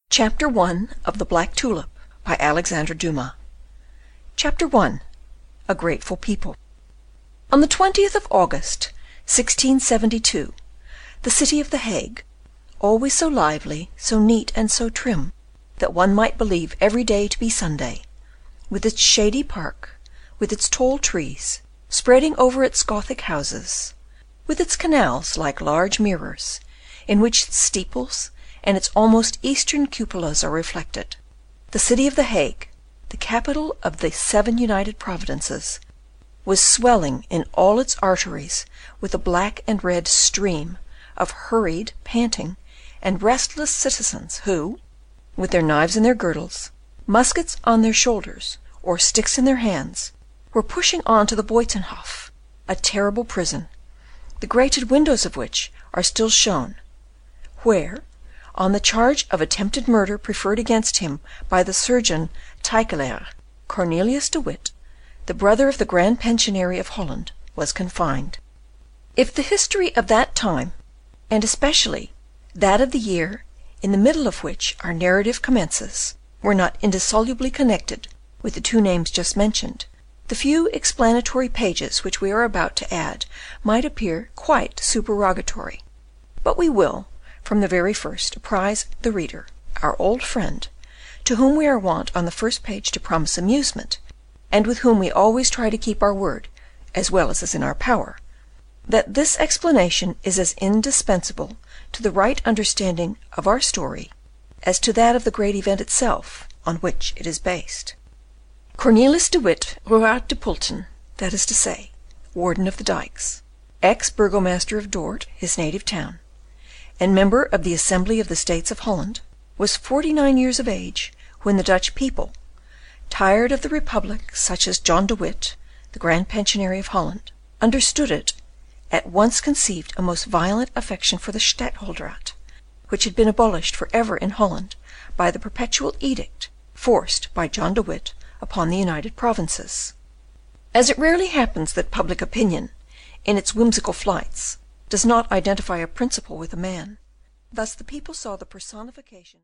Chapter 1 of The Black Tulip by Alexandre Dumas. Chapter 1. A Grateful People. On the 20th of August, 1672, the city of The Hague, always so lively, so neat and so trim, that one might believe every day to be Sunday, with its shady park, with its tall trees, spreading over its Gothic houses, with its canals like large mirrors, in which its steeples and its almost eastern cupolas are reflected, the city of The Hague, the capital of the 7 United Providences, was swelling in all its arteries with a black and red stream of hurried, panting, and restless citizens who, with their knives in their girdles, muskets on their shoulders, or sticks in their hands, were pushing on to the Buitenhof, a terrible prison, the grated windows of which are still shown, where, on the charge of attempted murder preferred against him by the surgeon Tyckelaer, Cornelius de Witt, the brother of the Grand Pensionary of Holland, was confined. If the history of that time, and especially that of the year in the middle of which our narrative commences, were not indissolubly connected with the 2 names just mentioned, the few explanatory pages which we are about to add might appear quite supererogatory. But we will, from the very first, apprise the reader, our old friend, to whom we are wont on the first page to promise amusement, and with whom we always try to keep our word, as well as is in our power, that this explanation is as indispensable to the right understanding of our story as to that of the great event itself on which it is based. Cornelis de Witt Ruwaard de Pulten, that is to say, Warden of the Dikes, ex-burgomaster of Dort, his native town, and member of the Assembly of the States of Holland, was 49 years of age when the Dutch people, tired of the Republic such as John de Witt, the Grand Pensionary of Holland, understood it, at once conceived a most violent affection for the Stadtholderate, which had been abolished for ever in Holland by the perpetual edict forced by John de Witt upon the United Provinces. As it rarely happens that public opinion, in its whimsical flights, does not identify a principle with a man, thus the people saw the personification